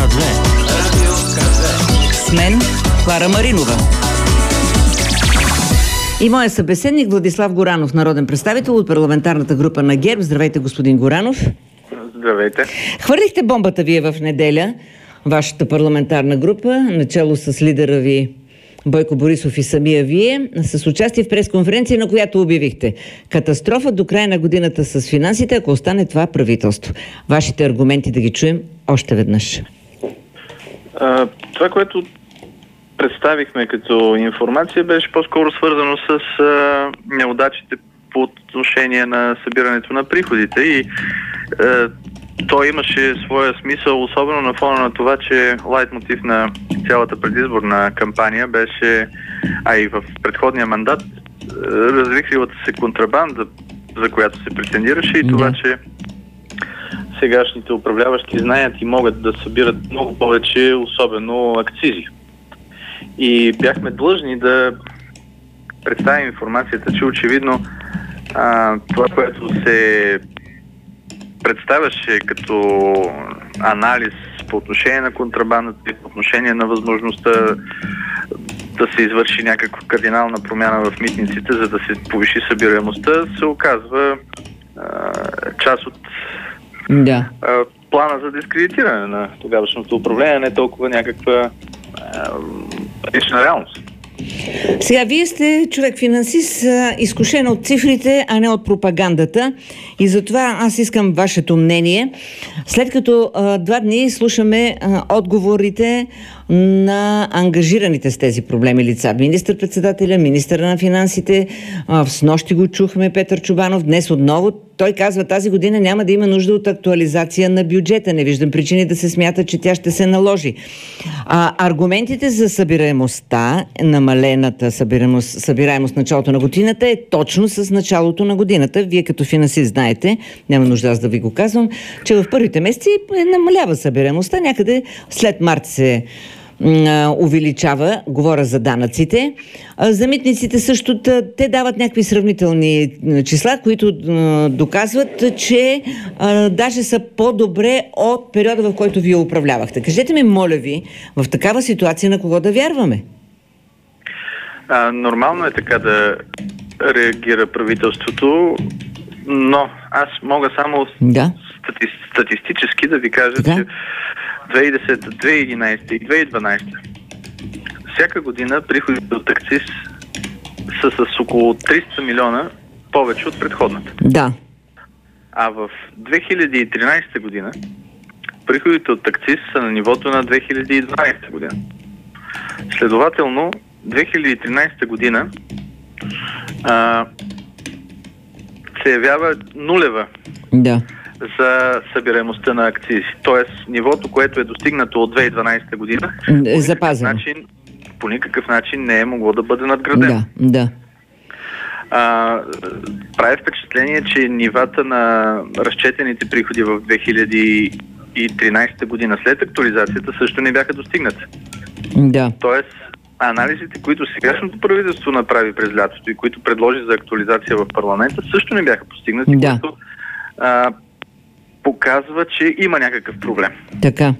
К2. Радио К2. С мен Клара Маринова. И моя събеседник Владислав Горанов, народен представител от парламентарната група на ГЕРБ. Здравейте, господин Горанов. Здравейте. Хвърлихте бомбата вие в неделя, вашата парламентарна група, начало с лидера ви Бойко Борисов и самия вие, с участие в пресконференция, на която обявихте катастрофа до края на годината с финансите, ако остане това правителство. Вашите аргументи да ги чуем още веднъж. Това, което представихме като информация, беше по-скоро свързано с неудачите по отношение на събирането на приходите и то имаше своя смисъл, особено на фона на това, че лайтмотив на цялата предизборна кампания беше, а и в предходния мандат, развихрилата се контрабанда, за която се претендираше, и това, че сегашните управляващи знаят и могат да събират много повече, особено акцизи. И бяхме длъжни да представим информацията, че очевидно това, което се представяше като анализ по отношение на контрабандата и по отношение на възможността да се извърши някаква кардинална промяна в митниците, за да се повиши събираемостта, се оказва част от плана за дискредитиране на тогавашното управление, не толкова някаква лична реалност. Сега, вие сте човек-финансист, изкушен от цифрите, а не от пропагандата. И затова аз искам вашето мнение. След като 2 дни слушаме отговорите на ангажираните с тези проблеми лица. Министър-председателя, министъра на финансите, снощи го чухме Петър Чобанов, днес отново. Той казва, тази година няма да има нужда от актуализация на бюджета. Не виждам причини да се смята, че тя ще се наложи. Аргументите за събираемостта, намалената събираемост началото на годината е точно с началото на годината. Вие като финансист знаете, няма нужда аз да ви го казвам, че в първите месеци намалява събираемостта. Някъде след март се увеличава, говоря за данъците. За митниците също те дават някакви сравнителни числа, които доказват, че даже са по-добре от периода, в който вие управлявахте. Кажете ми, моля ви, в такава ситуация на кого да вярваме? Нормално е така да реагира правителството, но аз мога само статистически да ви кажа, че 2010, 2011 и 2012 всяка година приходите от акциз са с около 300 милиона повече от предходната. Да. А в 2013 година приходите от акциз са на нивото на 2012 година. Следователно, 2013 година се явява нулева за събираемостта на акцизи. Тоест, нивото, което е достигнато от 2012 година, по никакъв начин не е могло да бъде надградено. Прави впечатление, че нивата на разчетените приходи в 2013 година след актуализацията също не бяха достигнати. Тоест, анализите, които сегашното правителство направи през лятото и които предложи за актуализация в парламента, също не бяха постигнати, което показва, че има някакъв проблем. Така.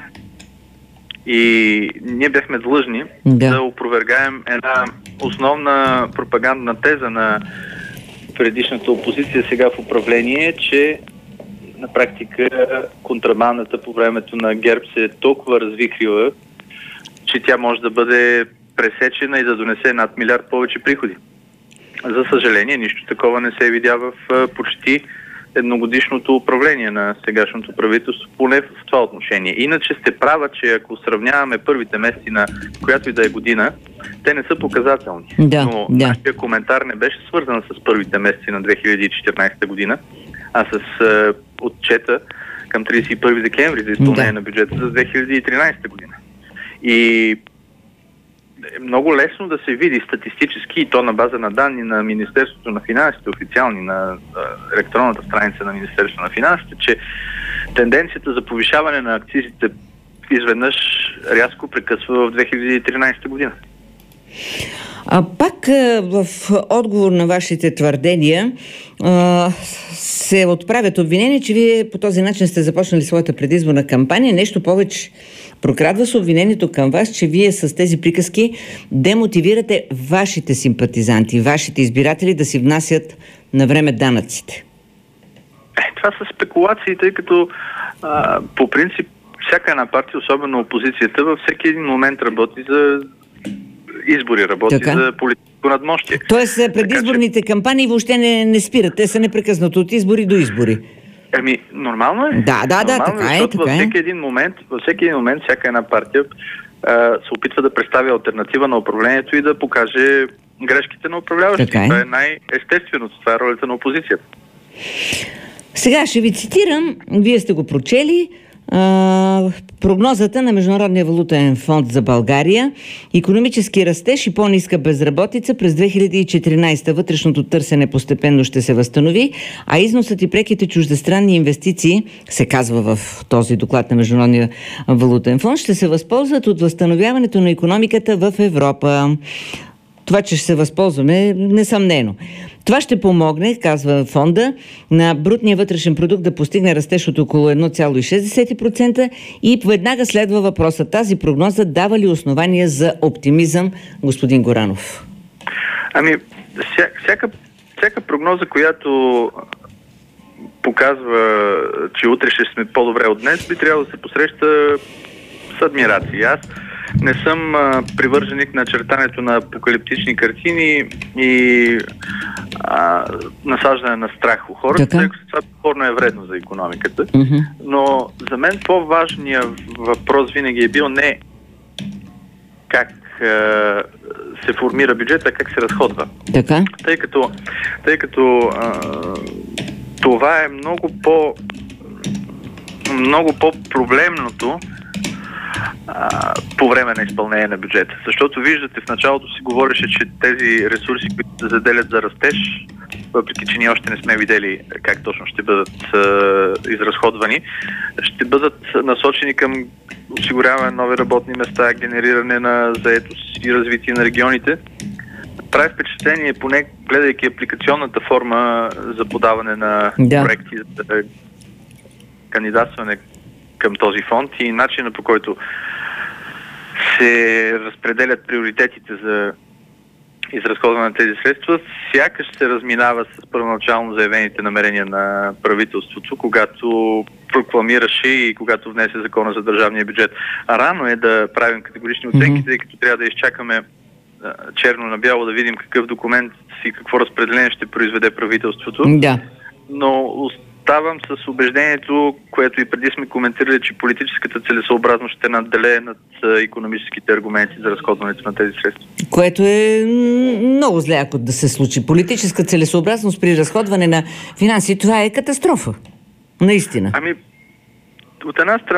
И ние бяхме длъжни да опровергаем една основна пропагандна теза на предишната опозиция сега в управление, че на практика контрабандата по времето на ГЕРБ се е толкова развихрила, че тя може да бъде пресечена и да донесе над милиард повече приходи. За съжаление, нищо такова не се видя в почти едногодишното управление на сегашното правителство, поне в това отношение. Иначе сте права, че ако сравняваме първите месеци на която и да е година, те не са показателни. Но нашия коментар не беше свързан с първите месеци на 2014 година, а с отчета към 31 декември за изпълнение на бюджета за 2013 година. И е много лесно да се види статистически, и то на база на данни на Министерството на финансите, официални на електронната страница на Министерството на финансите, че тенденцията за повишаване на акцизите изведнъж рязко прекъсва в 2013 година. Пак в отговор на вашите твърдения се отправят обвинения, че вие по този начин сте започнали своята предизборна кампания. Нещо повече, прокрадва се обвинението към вас, че вие с тези приказки демотивирате вашите симпатизанти, вашите избиратели да си внасят на време данъците. Това са спекулации, тъй като по принцип всяка една партия, особено опозицията, във всеки един момент работи за избори, работи за политическо надмощие. Тоест предизборните кампании въобще не спират. Те са непрекъснато от избори до избори. Нормално е. Да, така е. Във всеки един момент всяка една партия се опитва да представи алтернатива на управлението и да покаже грешките на управляващите. Това е най-естественото. Това е ролята на опозицията. Сега ще ви цитирам, вие сте го прочели, прогнозата на Международния валутен фонд за България. Икономически растеж и по-ниска безработица през 2014. Вътрешното търсене постепенно ще се възстанови, а износът и преките чуждестранни инвестиции, се казва в този доклад на Международния валутен фонд, ще се възползват от възстановяването на икономиката в Европа. Това, че ще се възползваме, несъмнено. Това ще помогне, казва фонда, на брутния вътрешен продукт да постигне растеж от около 1,6% и веднага следва въпроса. Тази прогноза дава ли основания за оптимизъм, господин Горанов? Всяка прогноза, която показва, че утре ще сме по-добре от днес, би трябвало да се посреща с адмирации. Аз не съм привърженик на чертането на апокалиптични картини и насаждане на страх у хората, тъй като това безспорно е вредно за икономиката. Но за мен по-важният въпрос винаги е бил не как се формира бюджет, а как се разходва. Така? Тъй като това е много по-проблемното по време на изпълнение на бюджета. Защото виждате, в началото си говореше, че тези ресурси, които се заделят за растеж, въпреки че ние още не сме видели как точно ще бъдат изразходвани, ще бъдат насочени към осигуряване на нови работни места, генериране на заетост и развитие на регионите. Прави впечатление, поне гледайки апликационната форма за подаване на проекти за кандидатстване към този фонд и начина, по който се разпределят приоритетите за изразходване на тези средства, сякаш се разминава с първоначално заявените намерения на правителството, когато прокламираше и когато внесе закона за държавния бюджет. Рано е да правим категорични оценки, тъй като трябва да изчакаме черно на бяло да видим какъв документ и какво разпределение ще произведе правителството. Да. Но оставам с убеждението, което и преди сме коментирали, че политическата целесъобразност ще надделее над икономическите аргументи за разходването на тези средства. Което е много зле, ако да се случи. Политическа целесъобразност при разходване на финанси, това е катастрофа. Наистина. От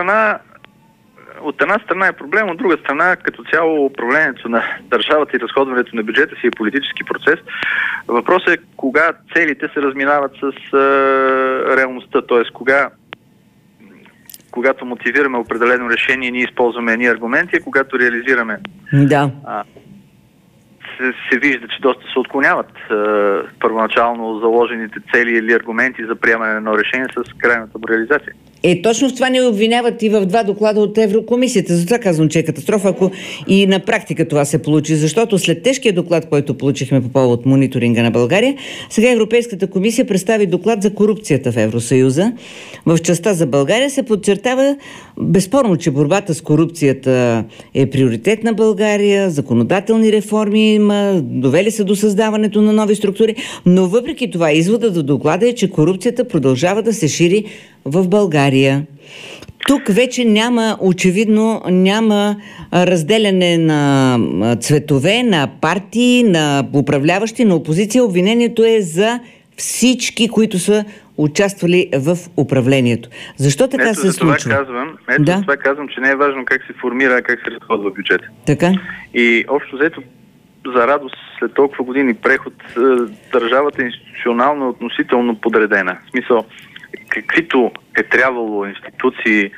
една страна е проблем, от друга страна, като цяло управлението на държавата и разходването на бюджета си е политически процес. Въпросът е кога целите се разминават с реалността, т.е. когато мотивираме определено решение, ние използваме едни аргументи, а когато реализираме се вижда, че доста се отклоняват първоначално заложените цели или аргументи за приемане на едно решение с крайната му реализация. Точно в това ни обвиняват и в 2 доклада от Еврокомисията. Затова казвам, че е катастрофа, ако и на практика това се получи. Защото след тежкия доклад, който получихме по повод мониторинга на България, сега Европейската комисия представи доклад за корупцията в Евросъюза. В частта за България се подчертава безспорно, че борбата с корупцията е приоритет на България, законодателни реформи има, довели се до създаването на нови структури, но въпреки това изводът в доклада е, че корупцията продължава да се шири в България. Тук вече очевидно няма разделяне на цветове, на партии, на управляващи, на опозиция. Обвинението е за всички, които са участвали в управлението. Защо така се случва? За това казвам, че не е важно как се формира, как се разходва бюджета. Така? И общо взето, за радост, след толкова години преход, държавата е институционално относително подредена. В смисъл, каквито е трябвало институции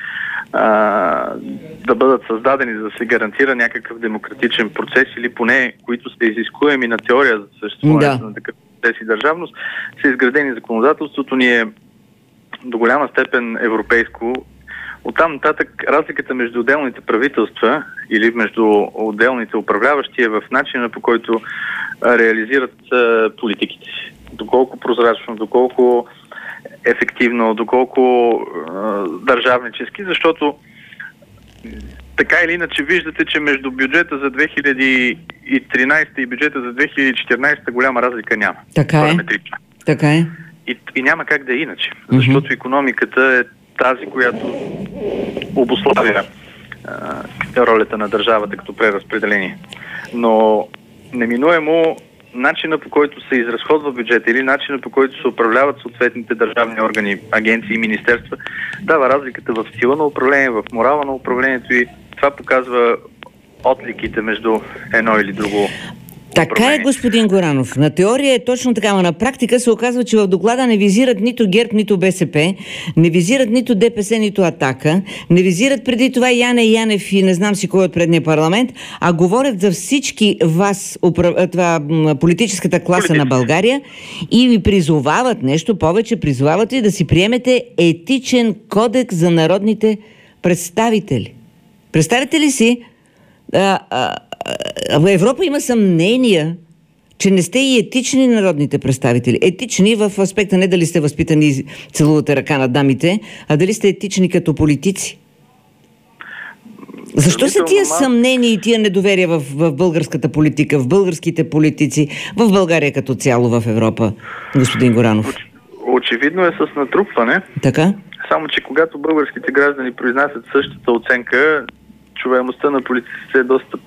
да бъдат създадени, за да се гарантира някакъв демократичен процес или поне които са изискуеми на теория за съществуването на такъв процес и държавност, са изградени. Законодателството ни е до голяма степен европейско. Оттам нататък разликата между отделните правителства или между отделните управляващи е в начина, по който реализират политиките си. Доколко прозрачно, доколко ефективно, доколко държавнически, защото така или иначе виждате, че между бюджета за 2013 и бюджета за 2014 голяма разлика няма. Така е. И няма как да е иначе, защото икономиката е тази, която обуславя ролята на държавата като преразпределение. Но неминуемо начина, по който се изразходва бюджет или начина, по който се управляват съответните държавни органи, агенции и министерства, дава разликата в стила на управление, в морала на управлението и това показва отликите между едно или друго. Така е, господин Горанов. На теория е точно така, но на практика се оказва, че в доклада не визират нито ГЕРБ, нито БСП, не визират нито ДПС, нито Атака, не визират преди това Яне Янев и не знам си кой от предния парламент, а говорят за всички вас, политическата класа на България и ви призовават нещо повече, призовават ви да си приемете етичен кодекс за народните представители. Представете ли си, в Европа има съмнения, че не сте и етични народните представители. Етични в аспекта не дали сте възпитани и целувате ръка на дамите, а дали сте етични като политици. Защо са тия съмнения и тия недоверия в българската политика, в българските политици, в България като цяло в Европа, господин Горанов? Очевидно е с натрупване. Така? Само, че когато българските граждани произнасят същата оценка, чуваемостта на политиците е доста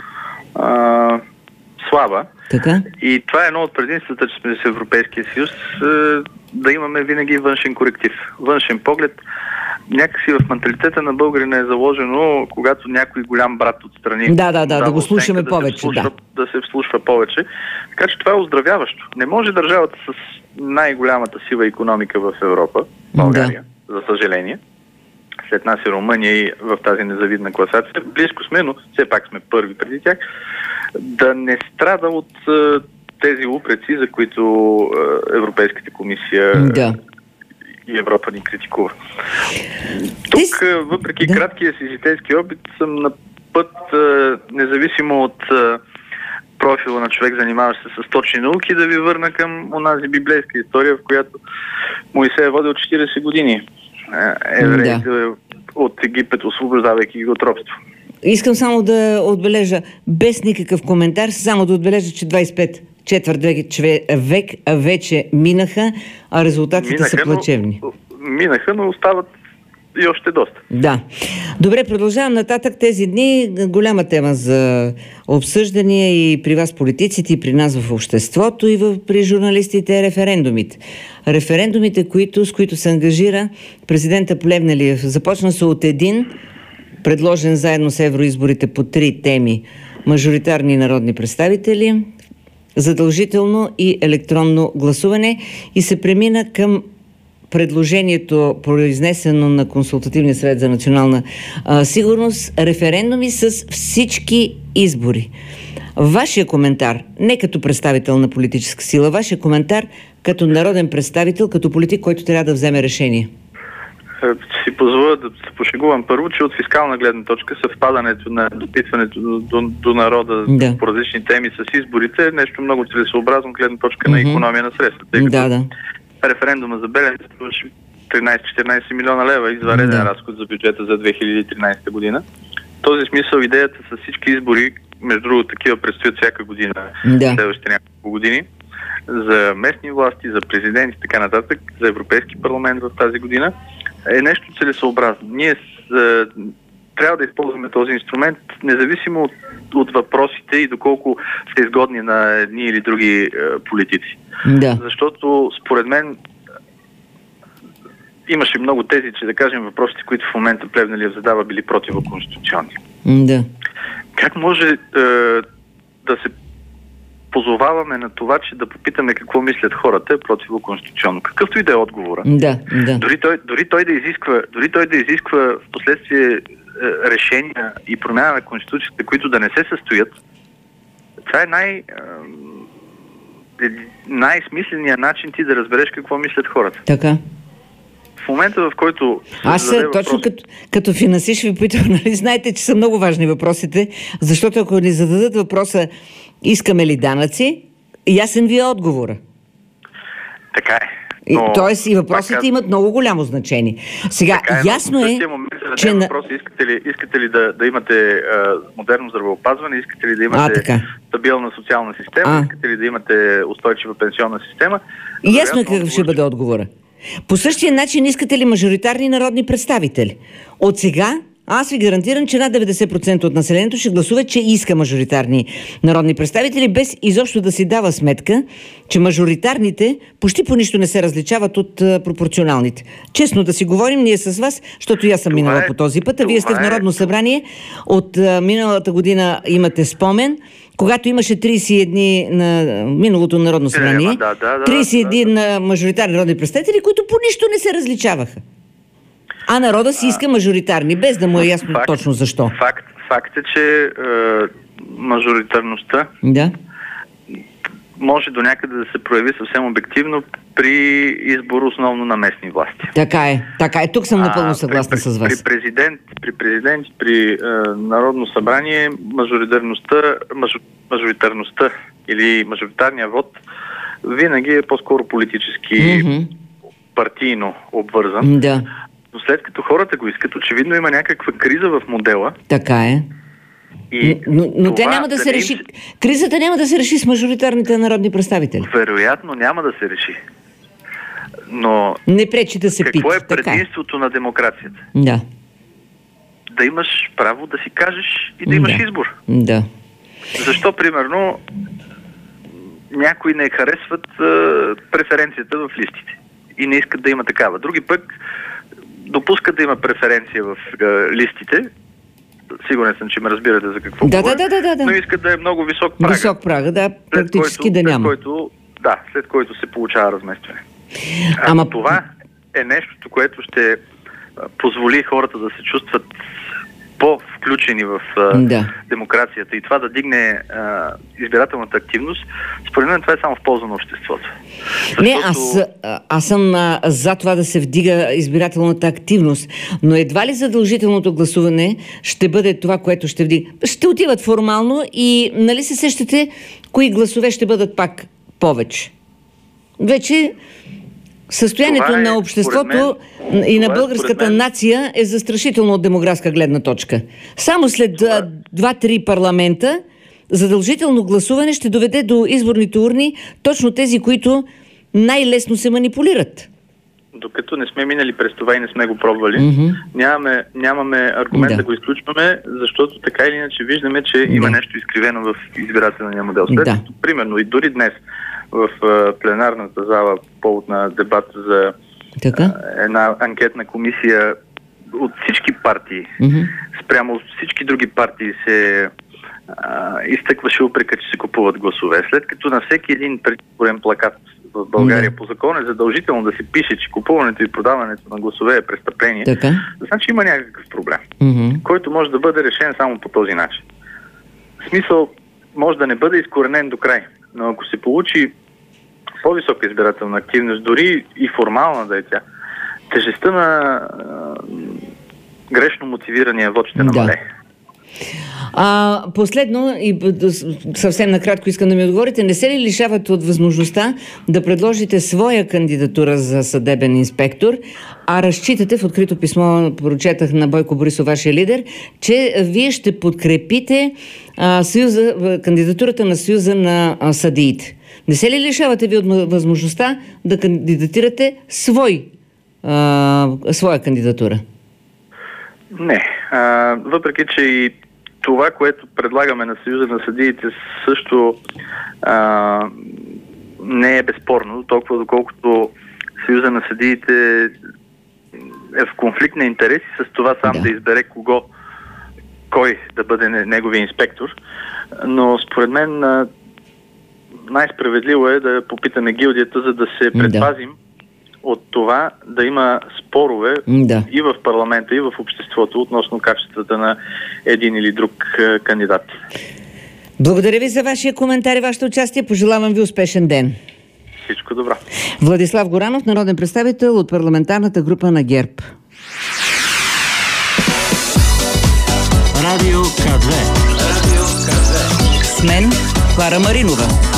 по-слаба. Така? И това е едно от предимствата, че сме с Европейския съюз, да имаме винаги външен коректив, външен поглед. Някакси в менталитета на българина е заложено, когато някой голям брат отстрани да го слушаме повече. Да се вслушва повече. Така че това е оздравяващо. Не може държавата с най-голямата сива икономика в Европа, България, за съжаление, след нас и Румъния и в тази незавидна класация, близко сме, но все пак сме първи преди тях, да не страда от тези упреци, за които Европейската комисия и Европа ни критикува. Тук, въпреки краткия си житейски опит, съм на път, независимо от профила на човек, занимаващ се с точни науки, да ви върна към онази библейска история, в която Моисей е водил 40 години евреите от Египет, освобождавайки ги от робство. Искам само да отбележа, без никакъв коментар, само да отбележа, че 25 четвърт век вече минаха, а резултатите са плачевни. Минаха, но остават и още доста. Да. Добре, продължавам нататък. Тези дни голяма тема за обсъждания и при вас политиците, и при нас в обществото, и при журналистите е референдумите. Референдумите, с които се ангажира президента Плевнелиев. Започна се от един, предложен заедно с евроизборите по 3 теми. Мажоритарни народни представители, задължително и електронно гласуване и се премина към предложението, произнесено на Консултативния съвет за национална сигурност, референдуми с всички избори. Вашия коментар, не като представител на политическа сила, вашия коментар като народен представител, като политик, който трябва да вземе решение. Си позволя да се пошегувам първо, че от фискална гледна точка съвпадането на допитването до народа по различни теми с изборите е нещо много целесообразно гледна точка на икономия на средства. Тъй като референдума за Белене струваше 13-14 милиона лева извънреден разход за бюджета за 2013 година. В този смисъл идеята с всички избори, между другото такива предстоят всяка година, следващите няколко години, за местни власти, за президент и така нататък, за Европейски парламент в тази година, е нещо целесообразно. Ние трябва да използваме този инструмент, независимо от въпросите и доколко са изгодни на едни или други политици. Защото, според мен, имаше много тези, че да кажем въпросите, които в момента Плевнелиев задава, били противоконституционни. Как може да се позоваваме на това, че да попитаме какво мислят хората, е противоконституционно. Какъвто и да е отговора. Да. Дори той да изисква в последствие решения и промяна на Конституцията, които да не се състоят, това е най-смисленият начин ти да разбереш какво мислят хората. Така. В момента, в който... Аз точно като финансист ви питам, нали, знаете, че са много важни въпросите, защото ако ни зададат въпроса искаме ли данъци, ясен ви е отговора. Така е. Тоест и въпросите имат много голямо значение. Сега, ясно е, че... Искате ли да имате модерно здравеопазване, искате ли да имате стабилна социална система, искате ли да имате устойчива пенсионна система? Ясно е какъв ще бъде отговора. По същия начин искате ли мажоритарни народни представители? От сега аз ви гарантирам, че над 90% от населението ще гласува, че иска мажоритарни народни представители, без изобщо да си дава сметка, че мажоритарните почти по нищо не се различават от пропорционалните. Честно да си говорим ние с вас, защото и аз съм минала по този път, а вие сте в Народно събрание. От миналата година имате спомен, когато имаше 31 на миналото Народно събрание, 31 мажоритарни народни представители, които по нищо не се различаваха. А народа си иска мажоритарни, без да му е ясно точно защо. Факт е, че мажоритарността може до някъде да се прояви съвсем обективно при избор основно на местни власти. Така е. Тук съм напълно съгласна с вас. При президент, при Народно събрание мажоритарността или мажоритарния вод винаги е по-скоро политически партийно обвързан. Да. Но след като хората го искат, очевидно има някаква криза в модела. Така е. Но тя няма да се реши. Кризата няма да се реши с мажоритарните народни представители. Вероятно няма да се реши. Но не пречи да се пита. Какво е предимството на демокрацията? Да. Да имаш право да си кажеш и да имаш избор. Да. Защо, примерно, някои не харесват преференцията в листите и не искат да има такава. Други пък допускат да има преференция в листите. Сигурен съм, че ме разбирате за какво говоря. Да. Но искат да е много висок праг. Висок праг, да, практически да няма. След който се получава разместване. Това е нещото, което ще позволи хората да се чувстват по-включени в демокрацията и това да дигне избирателната активност. Според мен това е само в полза на обществото. Аз съм за това да се вдига избирателната активност, но едва ли задължителното гласуване ще бъде това, което ще вдига. Ще отиват формално и нали се сещате кои гласове ще бъдат пак повече. Вече състоянието на обществото и на българската нация е застрашително от демографска гледна точка. Само след 2-3 парламента задължително гласуване ще доведе до изборните урни точно тези, които най-лесно се манипулират. Докато не сме минали през това и не сме го пробвали, нямаме аргумент да го изключваме, защото така или иначе виждаме, че има нещо изкривено в избирателния модел. Примерно и дори днес в пленарната зала по повод на дебат за една анкетна комисия от всички партии, спрямо всички други партии се изтъкваше упрека, че се купуват гласове. След като на всеки един предизборен плакат в България по закон е задължително да се пише, че купуването и продаването на гласове е престъпление, значи има някакъв проблем, който може да бъде решен само по този начин. В смисъл, може да не бъде изкоренен до край, но ако се получи по-висока избирателна активност, дори и формална да е тя, тежестта на грешно мотивирания вод ще намалее. Последно и съвсем накратко искам да ми отговорите, не се ли лишавате от възможността да предложите своя кандидатура за съдебен инспектор, а разчитате, в открито писмо прочетах на Бойко Борисов, вашия лидер, че вие ще подкрепите кандидатурата на Съюза на съдиите. Не се ли лишавате ви от възможността да кандидатирате своя кандидатура? Не. Въпреки, че и това, което предлагаме на Съюза на съдиите, също не е безспорно, толкова доколкото Съюза на съдиите е в конфликт на интереси с това сам да избере кой да бъде неговия инспектор. Но според мен най-справедливо е да попитаме гилдията, за да се предпазим от това да има спорове и в парламента, и в обществото относно качествата на един или друг кандидат. Благодаря ви за вашия коментар и вашето участие. Пожелавам ви успешен ден. Всичко добро. Владислав Горанов, народен представител от парламентарната група на ГЕРБ. Радио К2. С мен Клара Маринова.